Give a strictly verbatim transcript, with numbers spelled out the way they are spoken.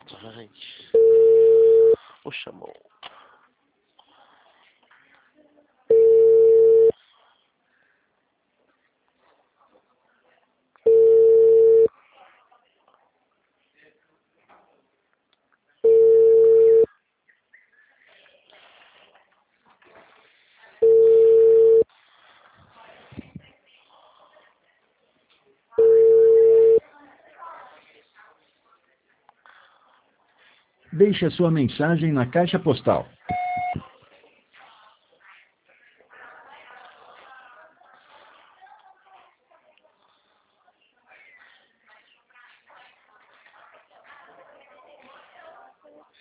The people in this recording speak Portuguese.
Ai. O chamou. Deixe a sua mensagem na caixa postal